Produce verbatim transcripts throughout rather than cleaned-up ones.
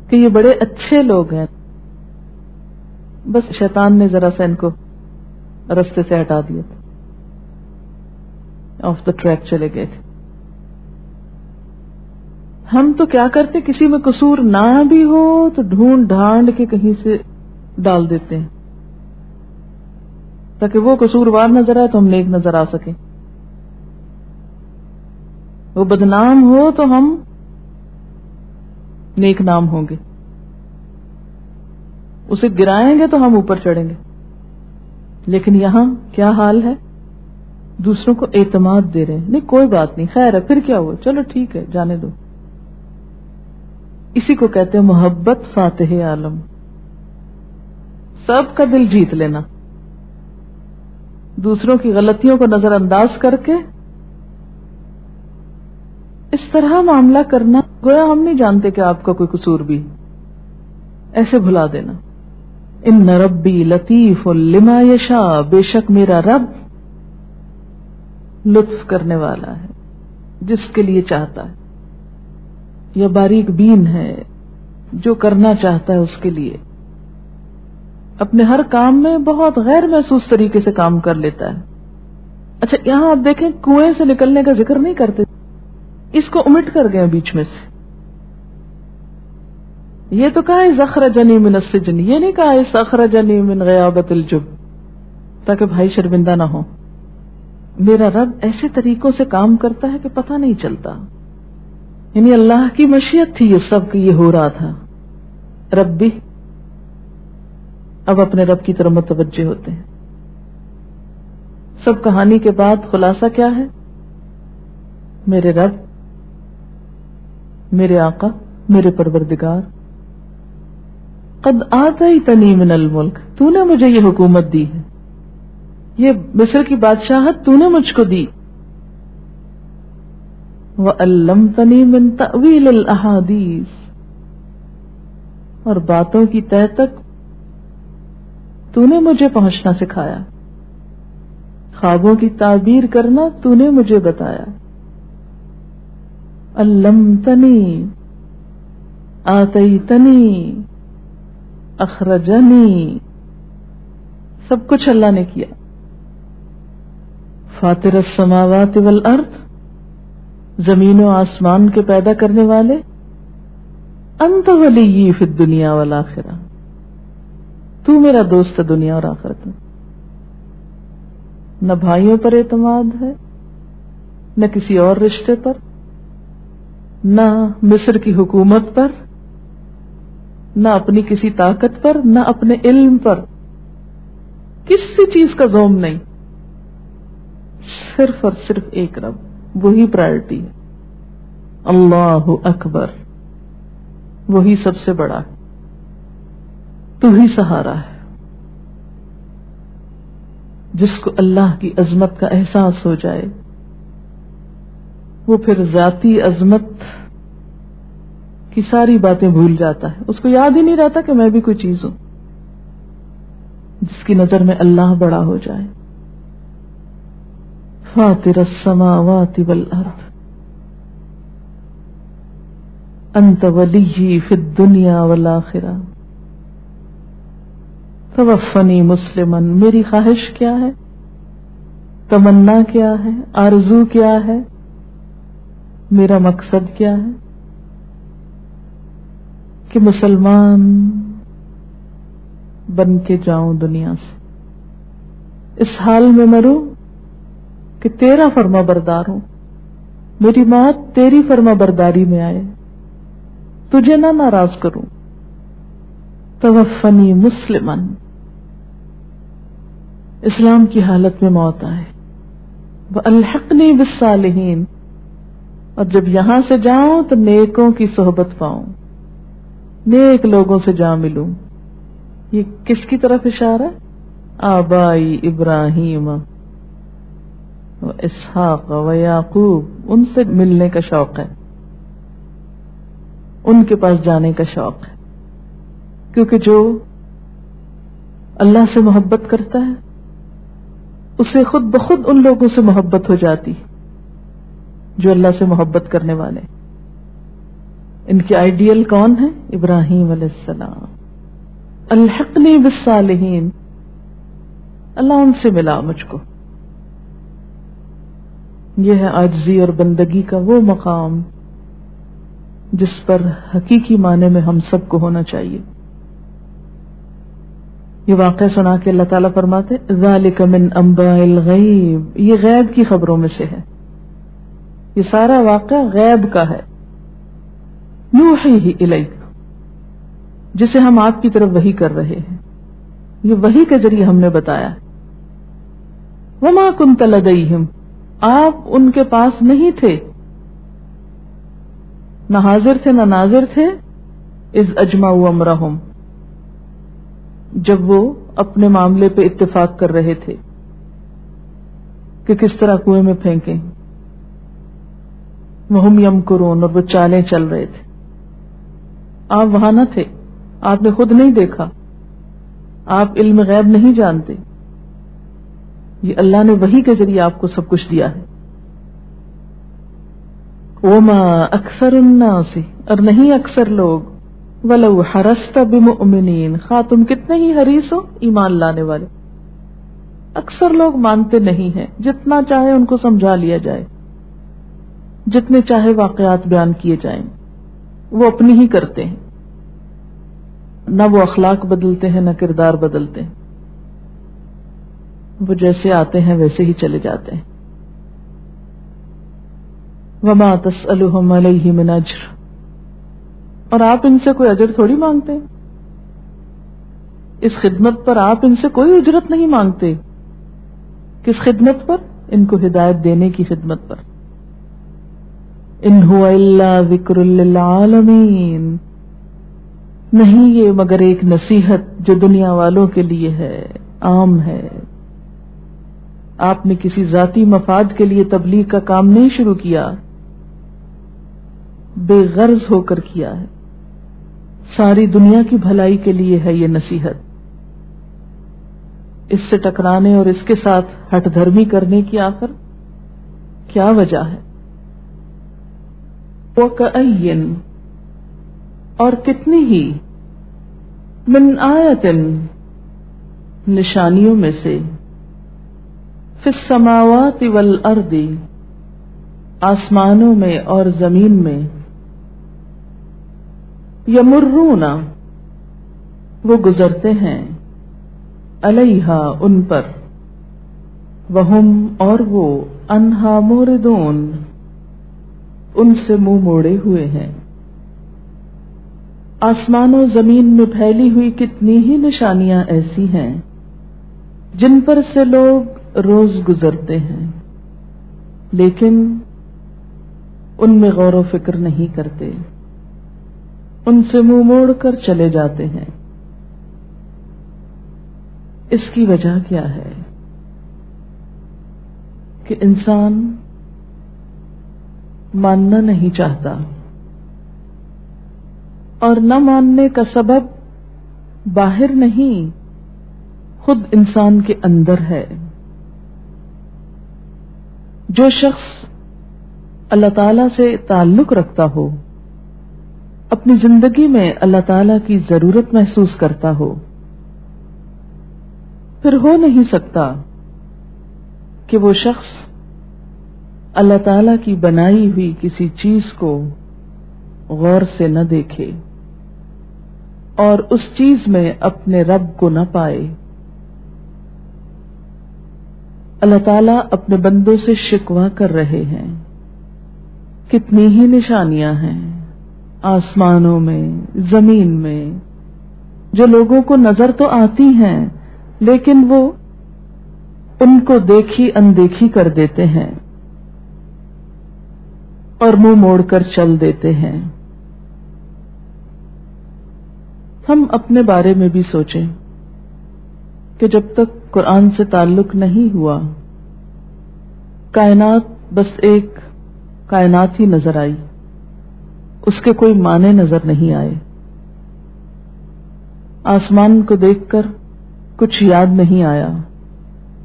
کہ یہ بڑے اچھے لوگ ہیں، بس شیطان نے ذرا سا ان کو رستے سے ہٹا دیا تھا، آف دا ٹریک چلے گئے تھے. ہم تو کیا کرتے، کسی میں قصور نہ بھی ہو تو ڈھونڈ ڈھانڈ کے کہیں سے ڈال دیتے ہیں تاکہ وہ قصوروار نظر آئے تو ہم نیک نظر آ سکیں. وہ بدنام ہو تو ہم نیک نام ہوں گے، اسے گرائیں گے تو ہم اوپر چڑھیں گے. لیکن یہاں کیا حال ہے، دوسروں کو اعتماد دے رہے ہیں، نہیں کوئی بات نہیں، خیر ہے، پھر کیا ہوا، چلو ٹھیک ہے، جانے دو. اسی کو کہتے ہیں محبت فاتح عالم، سب کا دل جیت لینا، دوسروں کی غلطیوں کو نظر انداز کر کے اس طرح معاملہ کرنا گویا ہم نہیں جانتے کہ آپ کا کوئی قصور بھی، ایسے بھلا دینا. ان ربی لطیف لما یشاء، بے شک میرا رب لطف کرنے والا ہے جس کے لیے چاہتا ہے، یا باریک بین ہے جو کرنا چاہتا ہے اس کے لیے. اپنے ہر کام میں بہت غیر محسوس طریقے سے کام کر لیتا ہے. اچھا یہاں آپ دیکھیں کنویں سے نکلنے کا ذکر نہیں کرتے، اس کو امٹ کر گئے بیچ میں سے. یہ تو کہا ہے اخرجنی من السجن، یہ نہیں کہا ہے اخرجنی من غیابت الجب، تاکہ بھائی شرمندہ نہ ہو. میرا رب ایسے طریقوں سے کام کرتا ہے کہ پتہ نہیں چلتا، یعنی اللہ کی مشیت تھی یہ سب کہ یہ ہو رہا تھا. رب بھی اب اپنے رب کی طرف متوجہ ہوتے ہیں. سب کہانی کے بعد خلاصہ کیا ہے، میرے رب، میرے آقا، میرے پروردگار، قد آتیتنی من الملک، تو نے مجھے یہ حکومت دی ہے، یہ مصر کی بادشاہت تو نے مجھ کو دی. وَعَلَّمْتَنِي مِن تَأْوِيلِ الْأَحَادِيثِ، اور باتوں کی تہ تک تو نے مجھے پہنچنا سکھایا، خوابوں کی تعبیر کرنا تو نے مجھے بتایا. علمتنی، آتیتنی، اخرجنی، سب کچھ اللہ نے کیا. فاطر السماوات والارض، زمین و آسمان کے پیدا کرنے والے. انت ولی فی الدنیا والآخرہ، تو میرا دوست ہے دنیا اور آخرت میں. نہ بھائیوں پر اعتماد ہے، نہ کسی اور رشتے پر، نہ مصر کی حکومت پر، نہ اپنی کسی طاقت پر، نہ اپنے علم پر، کسی چیز کا زوم نہیں، صرف اور صرف ایک رب، وہی پرائرٹی ہے. اللہ اکبر، وہی سب سے بڑا ہے، تو ہی سہارا ہے. جس کو اللہ کی عظمت کا احساس ہو جائے وہ پھر ذاتی عظمت کی ساری باتیں بھول جاتا ہے، اس کو یاد ہی نہیں رہتا کہ میں بھی کوئی چیز ہوں. جس کی نظر میں اللہ بڑا ہو جائے. فاطر السماوات والارض انت ولی فی الدنیا والآخرہ توفنی مسلما، میری خواہش کیا ہے، تمنا کیا ہے، آرزو کیا ہے، میرا مقصد کیا ہے کہ مسلمان بن کے جاؤں دنیا سے، اس حال میں مروں کہ تیرا فرما بردار ہوں، میری موت تیری فرما برداری میں آئے، تجھے نہ ناراض کروں. توفنی مسلمن، اسلام کی حالت میں موت آئے. والحقنی بالصالحین، اور جب یہاں سے جاؤں تو نیکوں کی صحبت پاؤں، نیک لوگوں سے جا ملوں. یہ کس کی طرف اشارہ ہے؟ آبائی ابراہیم و اسحاق و یعقوب، ان سے ملنے کا شوق ہے، ان کے پاس جانے کا شوق ہے. کیونکہ جو اللہ سے محبت کرتا ہے اسے خود بخود ان لوگوں سے محبت ہو جاتی جو اللہ سے محبت کرنے والے. ان کے آئیڈیل کون ہیں؟ ابراہیم علیہ السلام. الحقنی بالصالحین، اللہ ان سے ملا مجھ کو. یہ ہے عاجزی اور بندگی کا وہ مقام جس پر حقیقی معنی میں ہم سب کو ہونا چاہیے. یہ واقعہ سنا کے اللہ تعالیٰ فرماتے ذالک من انباء الغیب، یہ غیب کی خبروں میں سے ہے. یہ سارا واقعہ غیب کا ہے. نوحیہ الیک، جسے ہم آپ کی طرف وحی کر رہے ہیں، یہ وحی کے ذریعے ہم نے بتایا. وما کنت لدیہم، آپ ان کے پاس نہیں تھے، نہ حاضر تھے نہ ناظر تھے. اذ اجمعوا امرہم، جب وہ اپنے معاملے پہ اتفاق کر رہے تھے کہ کس طرح کنویں میں پھینکیں. وہم یمکرون، اور وہ چالیں چل رہے تھے. آپ وہاں نہ تھے، آپ نے خود نہیں دیکھا، آپ علم غیب نہیں جانتے. یہ اللہ نے وحی کے ذریعے آپ کو سب کچھ دیا ہے. وما اکثر الناس، اور نہیں اکثر لوگ، ولو حرست بمؤمنین، خواہ تم کتنے ہی حریص ہو ایمان لانے والے، اکثر لوگ مانتے نہیں ہیں. جتنا چاہے ان کو سمجھا لیا جائے، جتنے چاہے واقعات بیان کیے جائیں، وہ اپنی ہی کرتے ہیں. نہ وہ اخلاق بدلتے ہیں نہ کردار بدلتے ہیں. وہ جیسے آتے ہیں ویسے ہی چلے جاتے ہیں. وما تسألهم علیہ من اجر، اور آپ ان سے کوئی اجر تھوڑی مانگتے. اس خدمت پر آپ ان سے کوئی اجرت نہیں مانگتے. کس خدمت پر؟ ان کو ہدایت دینے کی خدمت پر. ان هو الا ذکر للعالمین، نہیں یہ مگر ایک نصیحت جو دنیا والوں کے لیے ہے، عام ہے. آپ نے کسی ذاتی مفاد کے لیے تبلیغ کا کام نہیں شروع کیا، بے غرض ہو کر کیا ہے. ساری دنیا کی بھلائی کے لیے ہے یہ نصیحت. اس سے ٹکرانے اور اس کے ساتھ ہٹ دھرمی کرنے کی آخر کیا وجہ ہے؟ وَكَأَيٍّ، اور کتنی ہی، من آیت، نشانیوں میں سے، فی السماوات والارض، آسمانوں میں اور زمین میں، یمرون، وہ گزرتے ہیں، علیہا، ان پر، وہم، اور وہ، انہا موردون، ان سے منہ موڑے ہوئے ہیں. آسمان و زمین میں پھیلی ہوئی کتنی ہی نشانیاں ایسی ہیں جن پر سے لوگ روز گزرتے ہیں، لیکن ان میں غور و فکر نہیں کرتے، ان سے منہ موڑ کر چلے جاتے ہیں. اس کی وجہ کیا ہے؟ کہ انسان ماننا نہیں چاہتا، اور نہ ماننے کا سبب باہر نہیں، خود انسان کے اندر ہے. جو شخص اللہ تعالی سے تعلق رکھتا ہو، اپنی زندگی میں اللہ تعالی کی ضرورت محسوس کرتا ہو، پھر ہو نہیں سکتا کہ وہ شخص اللہ تعالی کی بنائی ہوئی کسی چیز کو غور سے نہ دیکھے اور اس چیز میں اپنے رب کو نہ پائے. اللہ تعالیٰ اپنے بندوں سے شکوہ کر رہے ہیں. کتنی ہی نشانیاں ہیں آسمانوں میں، زمین میں، جو لوگوں کو نظر تو آتی ہیں لیکن وہ ان کو دیکھی اندیکھی کر دیتے ہیں اور منہ موڑ کر چل دیتے ہیں. ہم اپنے بارے میں بھی سوچیں کہ جب تک قرآن سے تعلق نہیں ہوا، کائنات بس ایک کائنات ہی نظر آئی، اس کے کوئی معنی نظر نہیں آئے. آسمان کو دیکھ کر کچھ یاد نہیں آیا،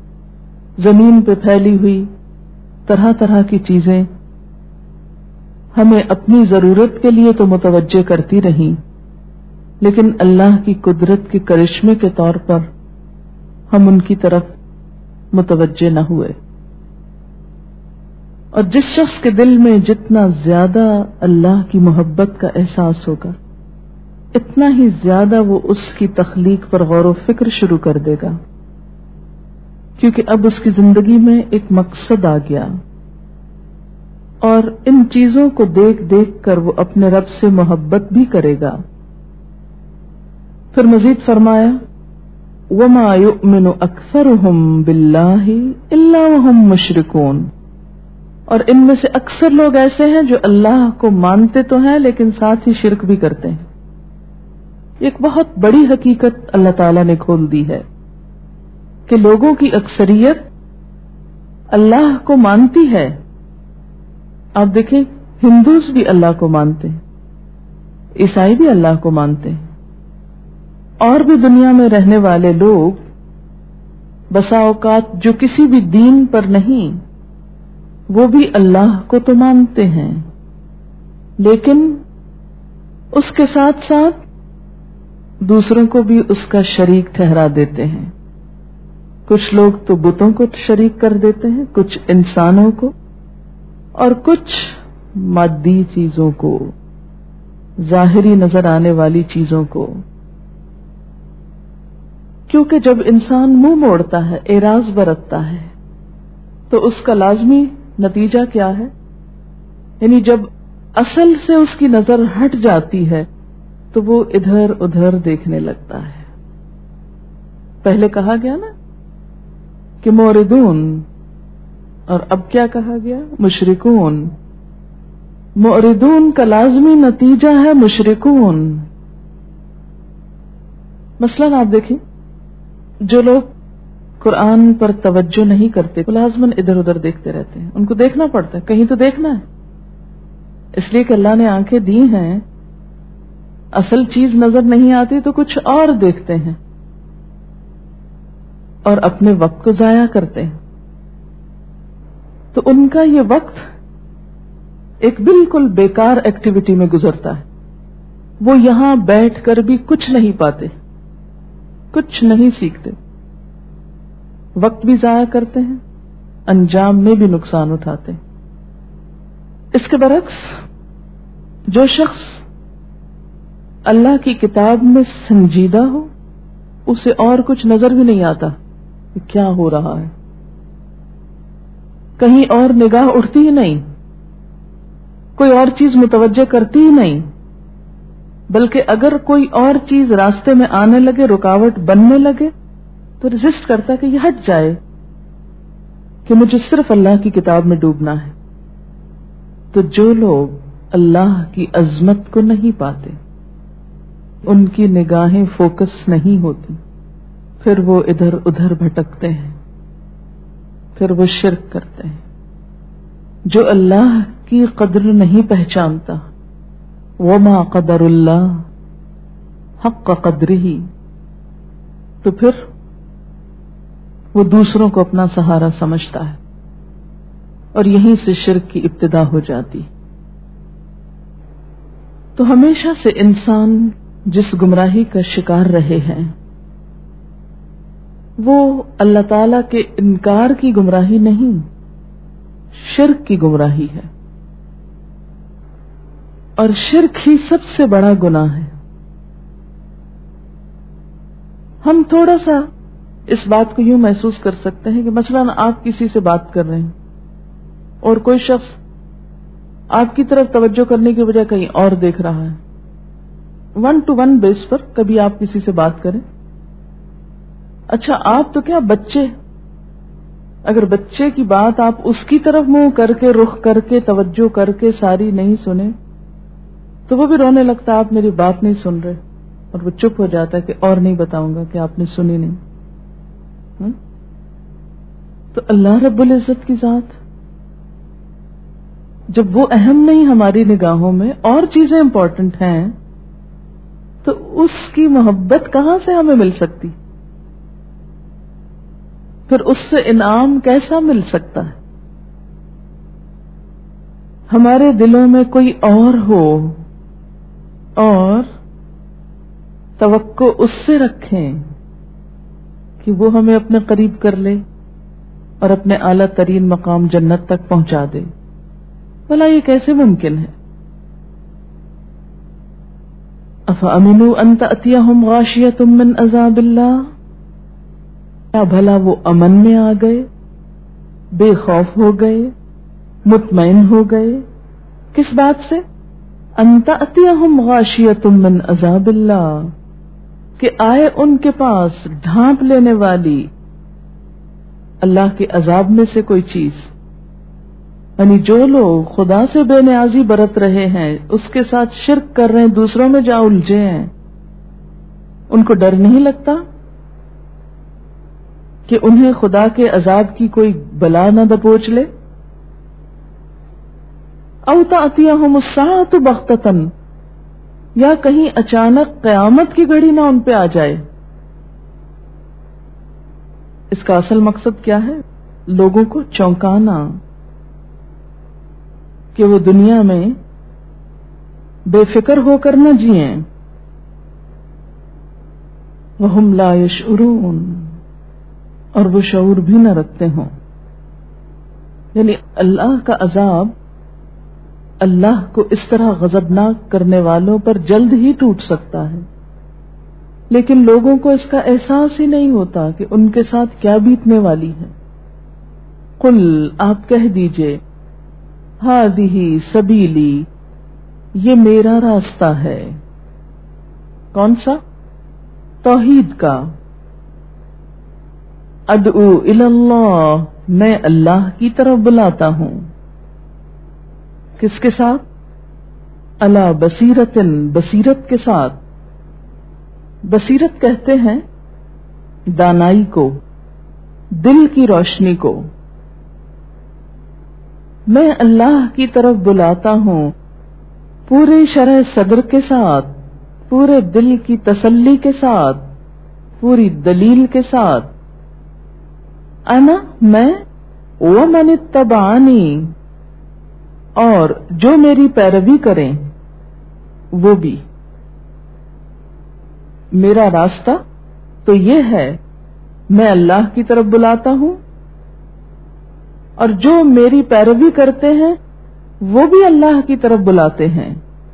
زمین پہ پھیلی ہوئی طرح طرح کی چیزیں ہمیں اپنی ضرورت کے لیے تو متوجہ کرتی رہیں، لیکن اللہ کی قدرت کے کرشمے کے طور پر ہم ان کی طرف متوجہ نہ ہوئے۔ اور جس شخص کے دل میں جتنا زیادہ اللہ کی محبت کا احساس ہوگا، اتنا ہی زیادہ وہ اس کی تخلیق پر غور و فکر شروع کر دے گا، کیونکہ اب اس کی زندگی میں ایک مقصد آ گیا، اور ان چیزوں کو دیکھ دیکھ کر وہ اپنے رب سے محبت بھی کرے گا۔ پھر مزید فرمایا وَمَا يُؤْمِنُ أَكْثَرُهُمْ بِاللَّهِ إِلَّا وَهُمْ مُشْرِكُونَ، اور ان میں سے اکثر لوگ ایسے ہیں جو اللہ کو مانتے تو ہیں لیکن ساتھ ہی شرک بھی کرتے ہیں۔ ایک بہت بڑی حقیقت اللہ تعالیٰ نے کھول دی ہے کہ لوگوں کی اکثریت اللہ کو مانتی ہے۔ آپ دیکھیں، ہندوز بھی اللہ کو مانتے ہیں، عیسائی بھی اللہ کو مانتے ہیں، اور بھی دنیا میں رہنے والے لوگ بسا اوقات جو کسی بھی دین پر نہیں، وہ بھی اللہ کو تو مانتے ہیں، لیکن اس کے ساتھ ساتھ دوسروں کو بھی اس کا شریک ٹھہرا دیتے ہیں۔ کچھ لوگ تو بتوں کو شریک کر دیتے ہیں، کچھ انسانوں کو، اور کچھ مادی چیزوں کو، ظاہری نظر آنے والی چیزوں کو۔ کیونکہ جب انسان منہ موڑتا ہے، اعراض برتتا ہے، تو اس کا لازمی نتیجہ کیا ہے؟ یعنی جب اصل سے اس کی نظر ہٹ جاتی ہے تو وہ ادھر ادھر دیکھنے لگتا ہے۔ پہلے کہا گیا نا کہ موردون، اور اب کیا کہا گیا؟ مشرکون۔ موردون کا لازمی نتیجہ ہے مشرکون۔ مثلا آپ دیکھیں، جو لوگ قرآن پر توجہ نہیں کرتے، لازماً ادھر ادھر دیکھتے رہتے ہیں، ان کو دیکھنا پڑتا ہے، کہیں تو دیکھنا ہے، اس لیے کہ اللہ نے آنکھیں دی ہیں، اصل چیز نظر نہیں آتی تو کچھ اور دیکھتے ہیں اور اپنے وقت کو ضائع کرتے ہیں۔ تو ان کا یہ وقت ایک بالکل بیکار ایکٹیویٹی میں گزرتا ہے، وہ یہاں بیٹھ کر بھی کچھ نہیں پاتے، کچھ نہیں سیکھتے، وقت بھی ضائع کرتے ہیں، انجام میں بھی نقصان اٹھاتے ہیں۔ اس کے برعکس جو شخص اللہ کی کتاب میں سنجیدہ ہو، اسے اور کچھ نظر بھی نہیں آتا کہ کیا ہو رہا ہے، کہیں اور نگاہ اٹھتی ہی نہیں، کوئی اور چیز متوجہ کرتی ہی نہیں، بلکہ اگر کوئی اور چیز راستے میں آنے لگے، رکاوٹ بننے لگے، تو ریزسٹ کرتا کہ یہ ہٹ جائے، کہ مجھے صرف اللہ کی کتاب میں ڈوبنا ہے۔ تو جو لوگ اللہ کی عظمت کو نہیں پاتے، ان کی نگاہیں فوکس نہیں ہوتی، پھر وہ ادھر ادھر بھٹکتے ہیں، پھر وہ شرک کرتے ہیں۔ جو اللہ کی قدر نہیں پہچانتا، وما قدر اللہ حق قدرہ، تو پھر وہ دوسروں کو اپنا سہارا سمجھتا ہے، اور یہیں سے شرک کی ابتدا ہو جاتی۔ تو ہمیشہ سے انسان جس گمراہی کا شکار رہے ہیں، وہ اللہ تعالی کے انکار کی گمراہی نہیں، شرک کی گمراہی ہے، اور شرک ہی سب سے بڑا گناہ ہے۔ ہم تھوڑا سا اس بات کو یوں محسوس کر سکتے ہیں کہ مثلاً آپ کسی سے بات کر رہے ہیں اور کوئی شخص آپ کی طرف توجہ کرنے کی بجائے کہیں اور دیکھ رہا ہے، ون ٹو ون بیس پر کبھی آپ کسی سے بات کریں۔ اچھا آپ تو کیا بچے، اگر بچے کی بات آپ اس کی طرف منہ کر کے، رخ کر کے، توجہ کر کے ساری نہیں سنے تو وہ بھی رونے لگتا، آپ میری بات نہیں سن رہے، اور وہ چپ ہو جاتا ہے کہ اور نہیں بتاؤں گا کہ آپ نے سنی نہیں۔ تو اللہ رب العزت کی ذات جب وہ اہم نہیں ہماری نگاہوں میں، اور چیزیں امپورٹنٹ ہیں، تو اس کی محبت کہاں سے ہمیں مل سکتی؟ پھر اس سے انعام کیسا مل سکتا ہے؟ ہمارے دلوں میں کوئی اور ہو اور توقع اس سے رکھیں کہ وہ ہمیں اپنے قریب کر لے اور اپنے اعلیٰ ترین مقام جنت تک پہنچا دے. بھلا یہ کیسے ممکن ہے؟ افامنوا ان تأتیہم غاشیۃ من عذاب اللہ، کیا بھلا وہ امن میں آ گئے، بے خوف ہو گئے، مطمئن ہو گئے کس بات سے؟ ان تأتیہم غاشیۃ من عذاب اللہ، کہ آئے ان کے پاس ڈھانپ لینے والی اللہ کے عذاب میں سے کوئی چیز. یعنی جو لوگ خدا سے بے نیازی برت رہے ہیں، اس کے ساتھ شرک کر رہے ہیں، دوسروں میں جا الجھے ہیں، ان کو ڈر نہیں لگتا کہ انہیں خدا کے عذاب کی کوئی بلا نہ دبوچ لے؟ او تأتیہم الساعۃ بغتۃ، یا کہیں اچانک قیامت کی گھڑی نہ ان پہ آ جائے. اس کا اصل مقصد کیا ہے؟ لوگوں کو چونکانا کہ وہ دنیا میں بے فکر ہو کر نہ جئیں. وہم لا یشعرون، اور وہ شعور بھی نہ رکھتے ہوں. یعنی اللہ کا عذاب اللہ کو اس طرح غضبناک کرنے والوں پر جلد ہی ٹوٹ سکتا ہے، لیکن لوگوں کو اس کا احساس ہی نہیں ہوتا کہ ان کے ساتھ کیا بیتنے والی ہے. قل، آپ کہہ دیجئے، ہذہ سبیلی، یہ میرا راستہ ہے. کون سا؟ توحید کا. ادعو الی اللہ، میں اللہ کی طرف بلاتا ہوں. کس کے ساتھ؟ علی بصیرت، بصیرت کے ساتھ. بصیرت کہتے ہیں دانائی کو، دل کی روشنی کو. میں اللہ کی طرف بلاتا ہوں پورے شرح صدر کے ساتھ، پورے دل کی تسلی کے ساتھ، پوری دلیل کے ساتھ. انا، میں، ومن اتبعنی، اور جو میری پیروی کریں وہ بھی. میرا راستہ تو یہ ہے، میں اللہ کی طرف بلاتا ہوں، اور جو میری پیروی کرتے ہیں وہ بھی اللہ کی طرف بلاتے ہیں.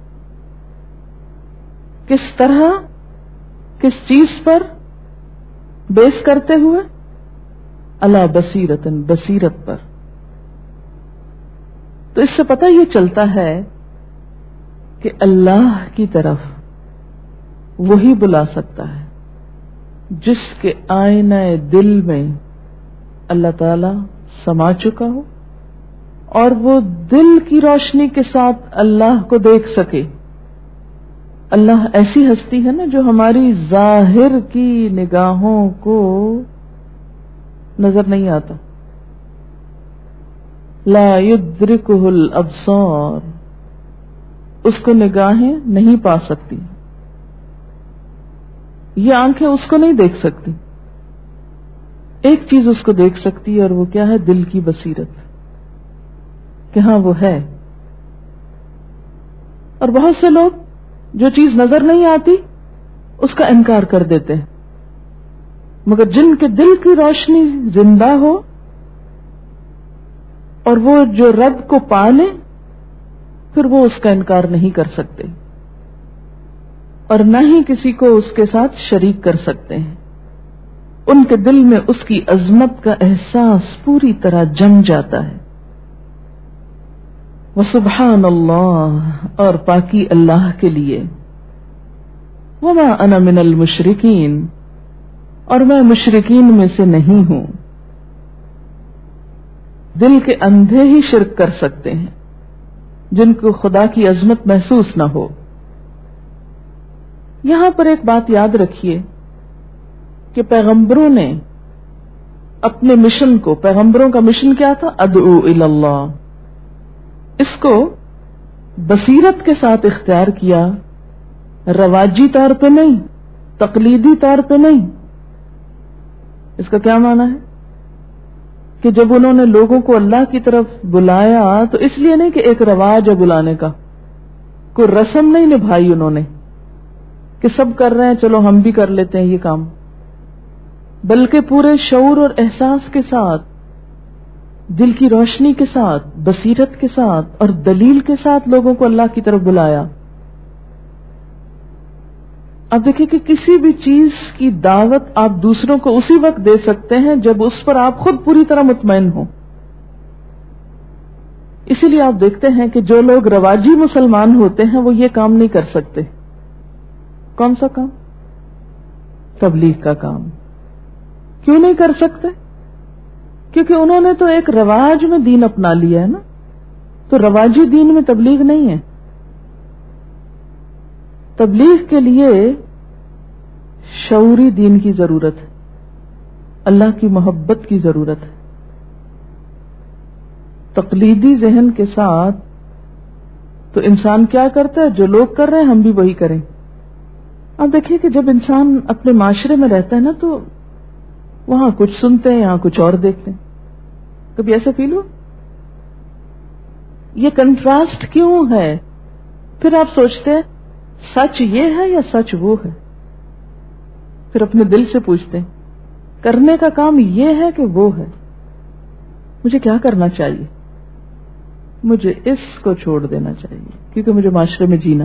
کس طرح، کس چیز پر بیس کرتے ہوئے؟ علی بصیرت، بصیرت پر. تو اس سے پتہ یہ چلتا ہے کہ اللہ کی طرف وہی بلا سکتا ہے جس کے آئینہ دل میں اللہ تعالی سما چکا ہو اور وہ دل کی روشنی کے ساتھ اللہ کو دیکھ سکے. اللہ ایسی ہستی ہے نا جو ہماری ظاہر کی نگاہوں کو نظر نہیں آتا. لا یدرکہ الابصار، اس کو نگاہیں نہیں پا سکتی، یہ آنکھیں اس کو نہیں دیکھ سکتی. ایک چیز اس کو دیکھ سکتی ہے، اور وہ کیا ہے؟ دل کی بصیرت، کہ ہاں وہ ہے. اور بہت سے لوگ جو چیز نظر نہیں آتی اس کا انکار کر دیتے ہیں، مگر جن کے دل کی روشنی زندہ ہو اور وہ جو رب کو پا لیں، پھر وہ اس کا انکار نہیں کر سکتے اور نہ ہی کسی کو اس کے ساتھ شریک کر سکتے ہیں. ان کے دل میں اس کی عظمت کا احساس پوری طرح جم جاتا ہے. وسبحان اللہ، اور پاکی اللہ کے لیے. وما انا من المشرکین، اور میں مشرکین میں سے نہیں ہوں. دل کے اندھے ہی شرک کر سکتے ہیں جن کو خدا کی عظمت محسوس نہ ہو. یہاں پر ایک بات یاد رکھیے کہ پیغمبروں نے اپنے مشن کو، پیغمبروں کا مشن کیا تھا؟ ادعو الی اللہ. اس کو بصیرت کے ساتھ اختیار کیا، رواجی طور پہ نہیں، تقلیدی طور پہ نہیں. اس کا کیا معنی ہے؟ کہ جب انہوں نے لوگوں کو اللہ کی طرف بلایا تو اس لیے نہیں کہ ایک رواج ہے بلانے کا، کوئی رسم نہیں نبھائی انہوں نے کہ سب کر رہے ہیں چلو ہم بھی کر لیتے ہیں یہ کام، بلکہ پورے شعور اور احساس کے ساتھ، دل کی روشنی کے ساتھ، بصیرت کے ساتھ اور دلیل کے ساتھ لوگوں کو اللہ کی طرف بلایا۔ اب دیکھیں کہ کسی بھی چیز کی دعوت آپ دوسروں کو اسی وقت دے سکتے ہیں جب اس پر آپ خود پوری طرح مطمئن ہوں۔ اسی لیے آپ دیکھتے ہیں کہ جو لوگ رواجی مسلمان ہوتے ہیں وہ یہ کام نہیں کر سکتے۔ کون سا کام؟ تبلیغ کا کام۔ کیوں نہیں کر سکتے؟ کیونکہ انہوں نے تو ایک رواج میں دین اپنا لیا ہے نا، تو رواجی دین میں تبلیغ نہیں ہے۔ تبلیغ کے لیے شعوری دین کی ضرورت ہے، اللہ کی محبت کی ضرورت ہے۔ تقلیدی ذہن کے ساتھ تو انسان کیا کرتا ہے؟ جو لوگ کر رہے ہیں ہم بھی وہی کریں۔ اب دیکھیے کہ جب انسان اپنے معاشرے میں رہتا ہے نا تو وہاں کچھ سنتے ہیں، یہاں کچھ اور دیکھتے ہیں۔ کبھی ایسا فیل ہو؟ یہ کنٹراسٹ کیوں ہے؟ پھر آپ سوچتے ہیں سچ یہ ہے یا سچ وہ ہے؟ پھر اپنے دل سے پوچھتے ہیں کرنے کا کام یہ ہے کہ وہ ہے؟ مجھے کیا کرنا چاہیے؟ مجھے اس کو چھوڑ دینا چاہیے کیونکہ مجھے معاشرے میں جینا۔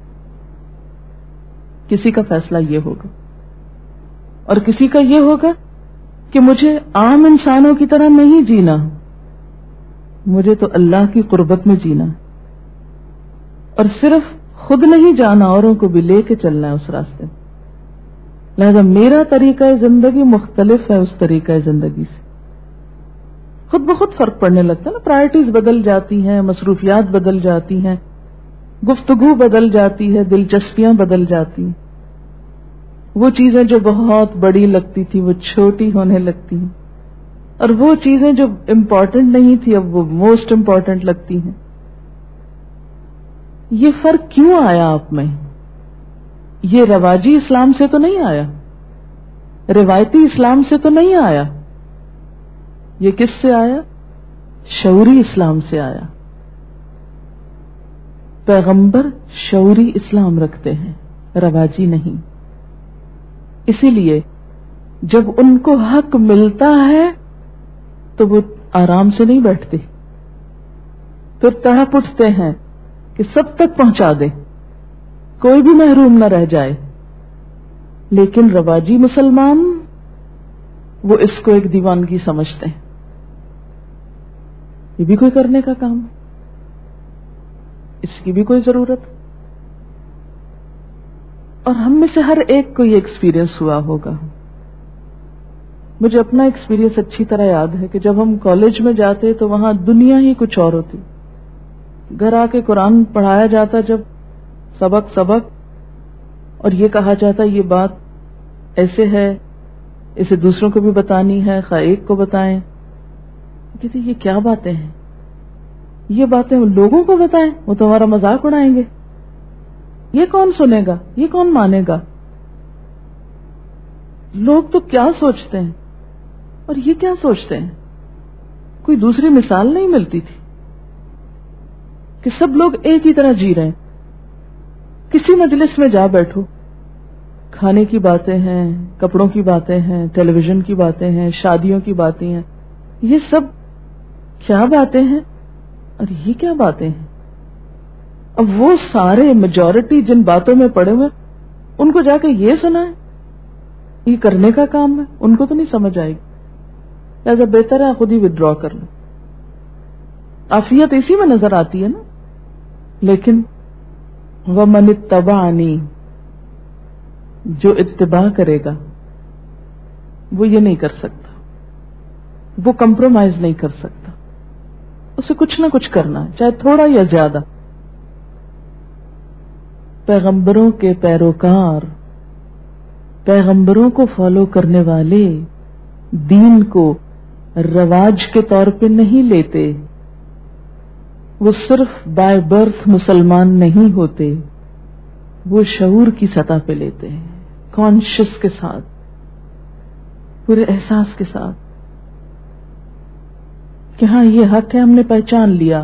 کسی کا فیصلہ یہ ہوگا اور کسی کا یہ ہوگا کہ مجھے عام انسانوں کی طرح نہیں جینا، مجھے تو اللہ کی قربت میں جینا، اور صرف خود نہیں جانا، اوروں کو بھی لے کے چلنا ہے اس راستے میں۔ لہذا میرا طریقہ زندگی مختلف ہے اس طریقہ زندگی سے۔ خود بخود فرق پڑنے لگتا ہے نا، پرائرٹیز بدل جاتی ہیں، مصروفیات بدل جاتی ہیں، گفتگو بدل جاتی ہے، دلچسپیاں بدل جاتی ہیں، وہ چیزیں جو بہت بڑی لگتی تھی وہ چھوٹی ہونے لگتی ہیں، اور وہ چیزیں جو امپورٹنٹ نہیں تھی اب وہ موسٹ امپورٹنٹ لگتی ہیں۔ یہ فرق کیوں آیا آپ میں؟ یہ رواجی اسلام سے تو نہیں آیا، روایتی اسلام سے تو نہیں آیا، یہ کس سے آیا؟ شعوری اسلام سے آیا۔ پیغمبر شعوری اسلام رکھتے ہیں، رواجی نہیں۔ اسی لیے جب ان کو حق ملتا ہے تو وہ آرام سے نہیں بیٹھتے، پھر تڑپ اٹھتے ہیں کہ سب تک پہنچا دیں، کوئی بھی محروم نہ رہ جائے۔ لیکن رواجی مسلمان وہ اس کو ایک دیوانگی سمجھتے ہیں، یہ بھی کوئی کرنے کا کام ہے، اس کی بھی کوئی ضرورت۔ اور ہم میں سے ہر ایک کو یہ ایکسپیرئنس ہوا ہوگا۔ مجھے اپنا ایکسپیرئنس اچھی طرح یاد ہے کہ جب ہم کالج میں جاتے تو وہاں دنیا ہی کچھ اور ہوتی، گھر آ کے قرآن پڑھایا جاتا جب سبق سبق اور یہ کہا جاتا یہ بات ایسے ہے، اسے دوسروں کو بھی بتانی ہے، خواہ ایک کو بتائیں۔ کہتے یہ کیا باتیں ہیں؟ یہ باتیں لوگوں کو بتائیں، وہ تو ہمارا مذاق اڑائیں گے، یہ کون سنے گا، یہ کون مانے گا، لوگ تو کیا سوچتے ہیں اور یہ کیا سوچتے ہیں۔ کوئی دوسری مثال نہیں ملتی تھی کہ سب لوگ ایک ہی طرح جی رہے ہیں۔ کسی مجلس میں جا بیٹھو، کھانے کی باتیں ہیں، کپڑوں کی باتیں ہیں، ٹیلی ویژن کی باتیں ہیں، شادیوں کی باتیں ہیں، یہ سب کیا باتیں ہیں اور یہ کیا باتیں ہیں۔ اب وہ سارے میجورٹی جن باتوں میں پڑے ہوئے ان کو جا کے یہ سنائیں، یہ کرنے کا کام ہے، ان کو تو نہیں سمجھ آئے گی۔ لہذا بہتر ہے خود ہی ودرا کر لو۔ عافیت اسی میں نظر آتی ہے نا۔ لیکن وَمَنِ اتَّبَعَنِي، جو اتباع کرے گا وہ یہ نہیں کر سکتا، وہ کمپرومائز نہیں کر سکتا، اسے کچھ نہ کچھ کرنا ہے، چاہے تھوڑا یا زیادہ۔ پیغمبروں کے پیروکار، پیغمبروں کو فالو کرنے والے دین کو رواج کے طور پہ نہیں لیتے، وہ صرف بائی برتھ مسلمان نہیں ہوتے، وہ شعور کی سطح پہ لیتے ہیں، کانشیس کے ساتھ، پورے احساس کے ساتھ۔ کہ ہاں یہ حق ہے، ہم نے پہچان لیا.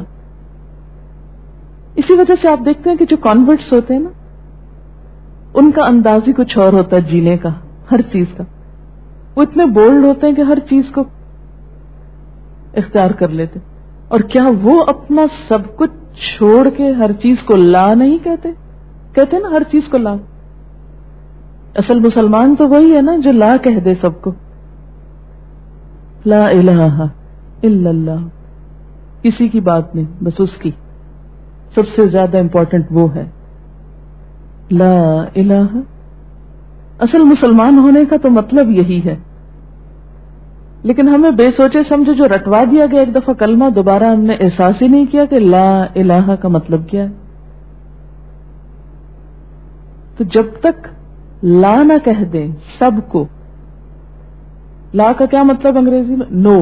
اسی وجہ سے آپ دیکھتے ہیں کہ جو کانورٹس ہوتے ہیں نا، ان کا انداز ہی کچھ اور ہوتا ہے جینے کا، ہر چیز کا. وہ اتنے بولڈ ہوتے ہیں کہ ہر چیز کو اختیار کر لیتے. اور کیا وہ اپنا سب کچھ چھوڑ کے ہر چیز کو لا نہیں کہتے؟ کہتے ہیں نا ہر چیز کو لا. اصل مسلمان تو وہی ہے نا جو لا کہہ دے سب کو. لا الہ الا اللہ، کسی کی بات نہیں، بس اس کی. سب سے زیادہ امپورٹنٹ وہ ہے لا الہ. اصل مسلمان ہونے کا تو مطلب یہی ہے. لیکن ہمیں بے سوچے سمجھے جو رٹوا دیا گیا ایک دفعہ کلمہ، دوبارہ ہم نے احساس ہی نہیں کیا کہ لا الہ کا مطلب کیا ہے. تو جب تک لا نہ کہہ دیں سب کو، لا کا کیا مطلب انگریزی میں؟ نو.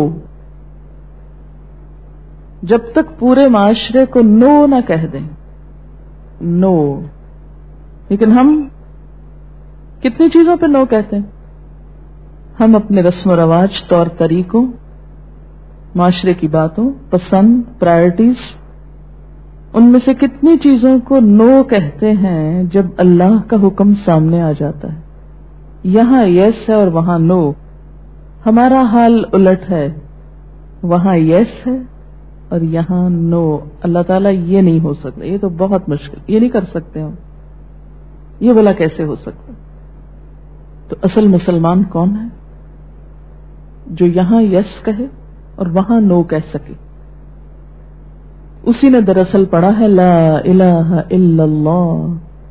جب تک پورے معاشرے کو نو نہ کہہ دیں، نو. لیکن ہم کتنی چیزوں پہ نو کہتے ہیں. ہم اپنے رسم و رواج، طور طریقوں، معاشرے کی باتوں، پسند، پرائرٹیز، ان میں سے کتنی چیزوں کو نو کہتے ہیں جب اللہ کا حکم سامنے آ جاتا ہے. یہاں یس ہے اور وہاں نو. ہمارا حال الٹ ہے، وہاں یس ہے اور یہاں نو. اللہ تعالیٰ یہ نہیں ہو سکتا، یہ تو بہت مشکل، یہ نہیں کر سکتے ہم. یہ بلا کیسے ہو سکتا؟ تو اصل مسلمان کون ہے؟ جو یہاں یس کہے اور وہاں نو کہہ سکے. اسی نے دراصل پڑھا ہے لا الہ الا اللہ.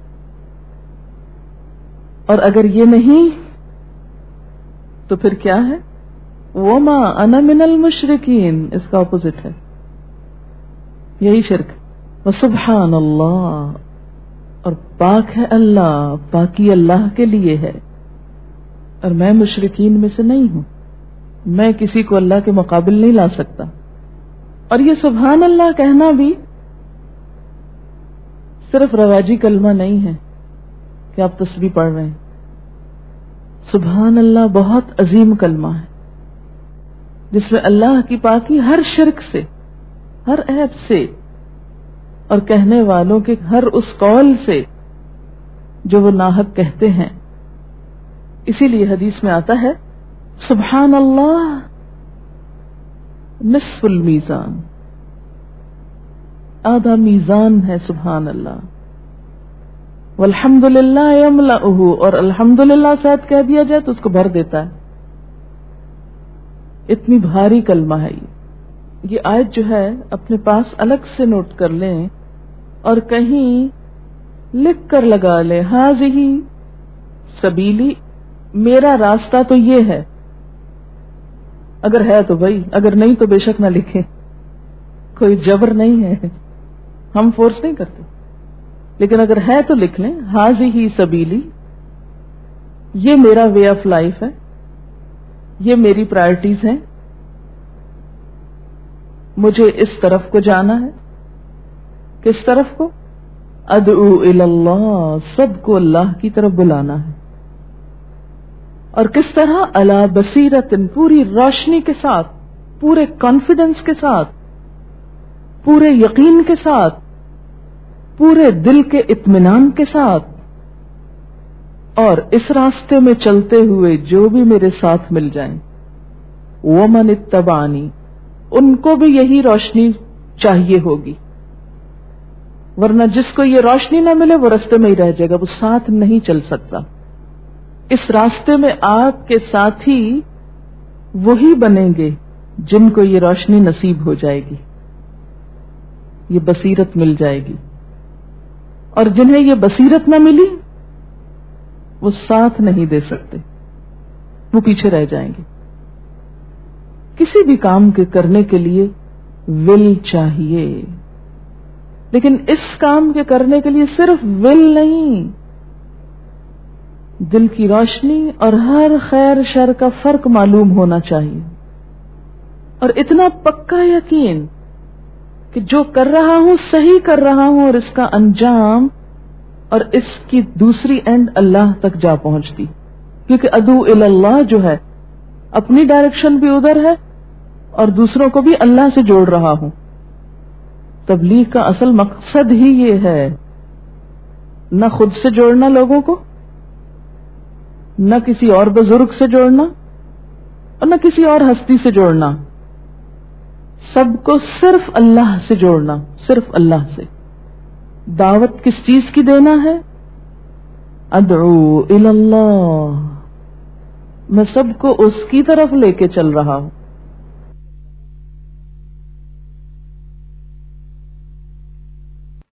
اور اگر یہ نہیں تو پھر کیا ہے؟ وما انا من المشرکین، اس کا اپوزٹ ہے، یہی شرک. وسبحان اللہ، اور پاک ہے اللہ، پاکی اللہ کے لیے ہے، اور میں مشرکین میں سے نہیں ہوں. میں کسی کو اللہ کے مقابل نہیں لا سکتا. اور یہ سبحان اللہ کہنا بھی صرف رواجی کلمہ نہیں ہے کہ آپ تسبیح پڑھ رہے ہیں. سبحان اللہ بہت عظیم کلمہ ہے جس میں اللہ کی پاکی ہر شرک سے، ہر عیب سے، اور کہنے والوں کے ہر اس قول سے جو وہ ناحق کہتے ہیں. اسی لیے حدیث میں آتا ہے سبحان اللہ نصف المیزان، آدھا میزان ہے سبحان اللہ. والحمد للہ یملأہ، اور الحمد للہ ساتھ کہہ دیا جائے تو اس کو بھر دیتا ہے. اتنی بھاری کلمہ ہے یہ. یہ آیت جو ہے اپنے پاس الگ سے نوٹ کر لیں اور کہیں لکھ کر لگا لیں، ہاذہ سبیلی، میرا راستہ تو یہ ہے. اگر ہے تو بھائی، اگر نہیں تو بے شک نہ لکھیں، کوئی جبر نہیں ہے، ہم فورس نہیں کرتے. لیکن اگر ہے تو لکھ لیں ہاذہ سبیلی، یہ میرا وے آف لائف ہے، یہ میری پرائرٹیز ہیں، مجھے اس طرف کو جانا ہے. کس طرف کو؟ ادعو الی اللہ، سب کو اللہ کی طرف بلانا ہے. اور کس طرح؟ علی بصیرت، پوری روشنی کے ساتھ، پورے کانفیڈنس کے ساتھ، پورے یقین کے ساتھ، پورے دل کے اطمینان کے ساتھ. اور اس راستے میں چلتے ہوئے جو بھی میرے ساتھ مل جائیں، ومن اتبعنی، ان کو بھی یہی روشنی چاہیے ہوگی. ورنہ جس کو یہ روشنی نہ ملے وہ راستے میں ہی رہ جائے گا، وہ ساتھ نہیں چل سکتا. اس راستے میں آپ کے ساتھی وہی بنیں گے جن کو یہ روشنی نصیب ہو جائے گی، یہ بصیرت مل جائے گی. اور جنہیں یہ بصیرت نہ ملی وہ ساتھ نہیں دے سکتے، وہ پیچھے رہ جائیں گے. کسی بھی کام کے کرنے کے لیے ول چاہیے، لیکن اس کام کے کرنے کے لیے صرف ول نہیں، دل کی روشنی اور ہر خیر شر کا فرق معلوم ہونا چاہیے. اور اتنا پکا یقین کہ جو کر رہا ہوں صحیح کر رہا ہوں، اور اس کا انجام اور اس کی دوسری اینڈ اللہ تک جا پہنچتی. کیونکہ ادعو الی اللہ جو ہے اپنی ڈائریکشن بھی ادھر ہے اور دوسروں کو بھی اللہ سے جوڑ رہا ہوں. تبلیغ کا اصل مقصد ہی یہ ہے، نہ خود سے جوڑنا لوگوں کو، نہ کسی اور بزرگ سے جوڑنا، اور نہ کسی اور ہستی سے جوڑنا، سب کو صرف اللہ سے جوڑنا، صرف اللہ سے. دعوت کس چیز کی دینا ہے؟ ادعو الی اللہ، میں سب کو اس کی طرف لے کے چل رہا ہوں.